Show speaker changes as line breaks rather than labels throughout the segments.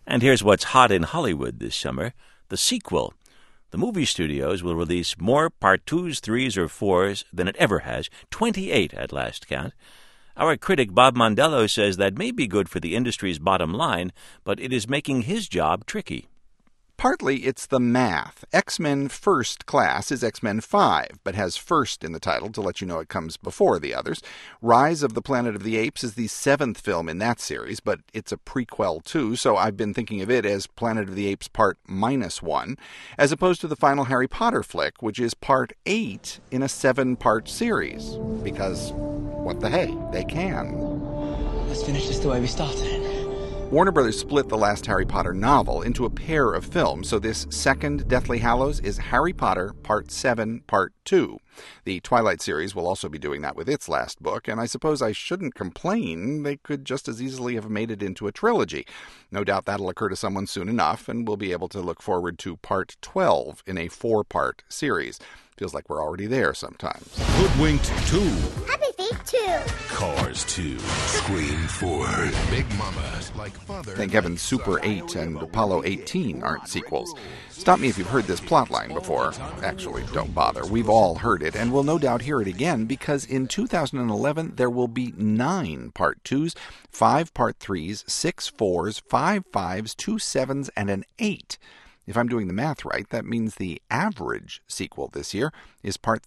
And here's what's hot in Hollywood this summer, the sequel. The movie studios will release more Part 2s, 3s, or 4s than it ever has, 28 at last count. Our critic Bob Mondello says that may be good for the industry's bottom line, but it is making his job tricky.
Partly it's the math. X-Men First Class is X-Men 5, but has first in the title to let you know it comes before the others. Rise of the Planet of the Apes is the 7th film in that series, but it's a prequel too, so I've been thinking of it as Planet of the Apes Part -1, as opposed to the final Harry Potter flick, which is Part 8 in a 7-part series. Because, what the hey, they can.
Let's finish this the way we started.
Warner Brothers split the last Harry Potter novel into a pair of films, so this second Deathly Hallows is Harry Potter Part 7, Part 2. The Twilight series will also be doing that with its last book, and I suppose I shouldn't complain. They could just as easily have made it into a trilogy. No doubt that'll occur to someone soon enough, and we'll be able to look forward to Part 12 in a 4-part series. Feels like we're already there sometimes.
Hoodwinked 2.
Happy Feet 2.
Cars 2. Scream 4. Big Mama, like Father.
Thank heaven Super 8 and Apollo 18 aren't sequels. Stop me if you've heard this plotline before. Actually, don't bother. We've all heard it, and we'll no doubt hear it again, because in 2011 there will be 9 Part 2s, 5 Part 3s, 6 4s, 5 5s, 2 7s, and an 8. If I'm doing the math right, that means the average sequel this year is Part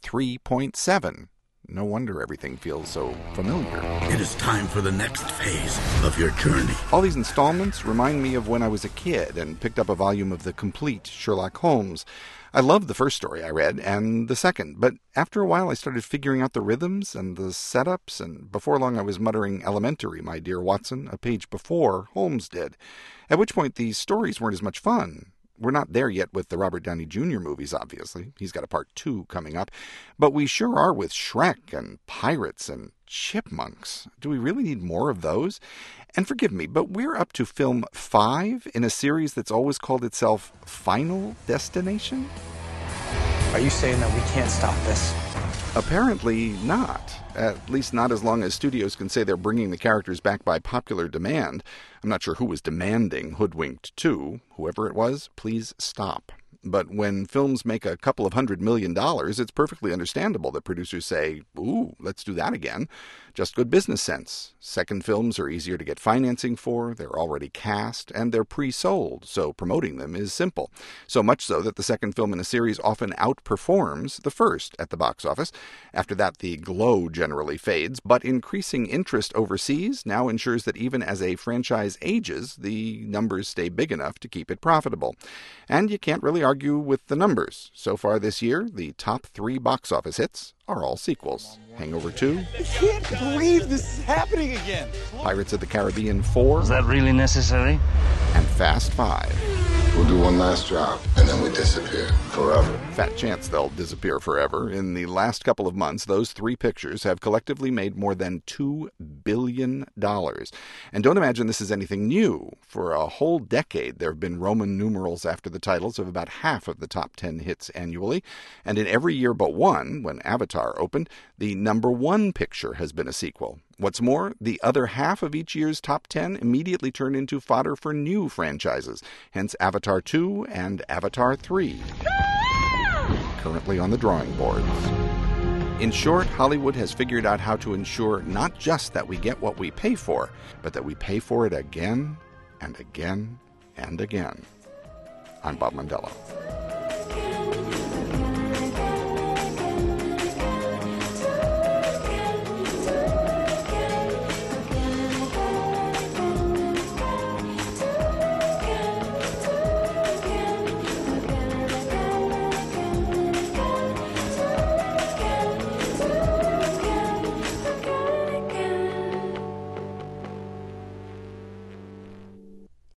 3.7. No wonder everything feels so familiar.
It is time for the next phase of your journey.
All these installments remind me of when I was a kid and picked up a volume of the complete Sherlock Holmes. I loved the first story I read, and the second, but after a while I started figuring out the rhythms and the setups, and before long I was muttering "Elementary, my dear Watson," a page before Holmes did, at which point these stories weren't as much fun. We're not there yet with the Robert Downey Jr. movies, obviously. He's got a Part 2 coming up. But we sure are with Shrek and Pirates and Chipmunks. Do we really need more of those? And forgive me, but we're up to film 5 in a series that's always called itself Final Destination?
Are you saying that we can't stop this?
Apparently not. At least not as long as studios can say they're bringing the characters back by popular demand. I'm not sure who was demanding Hoodwinked 2. Whoever it was, please stop. But when films make a couple of $100 million, it's perfectly understandable that producers say, ooh, let's do that again. Just good business sense. Second films are easier to get financing for, they're already cast, and they're pre-sold, so promoting them is simple. So much so that the second film in a series often outperforms the first at the box office. After that, the glow generally fades, but increasing interest overseas now ensures that even as a franchise ages, the numbers stay big enough to keep it profitable. And you can't really argue with the numbers. So far this year, the top 3 box office hits are all sequels. Hangover 2.
I can't believe this is happening again.
Pirates of the Caribbean 4.
Is that really necessary?
And Fast 5.
We'll do one last job, and then we disappear forever.
Fat chance they'll disappear forever. In the last couple of months, those 3 pictures have collectively made more than $2 billion. And don't imagine this is anything new. For a whole decade, there have been Roman numerals after the titles of about half of the top 10 hits annually. And in every year but one, when Avatar opened, the number 1 picture has been a sequel. What's more, the other half of each year's top 10 immediately turned into fodder for new franchises, hence Avatar 2 and Avatar 3, currently on the drawing boards. In short, Hollywood has figured out how to ensure not just that we get what we pay for, but that we pay for it again and again and again. I'm Bob Mondello.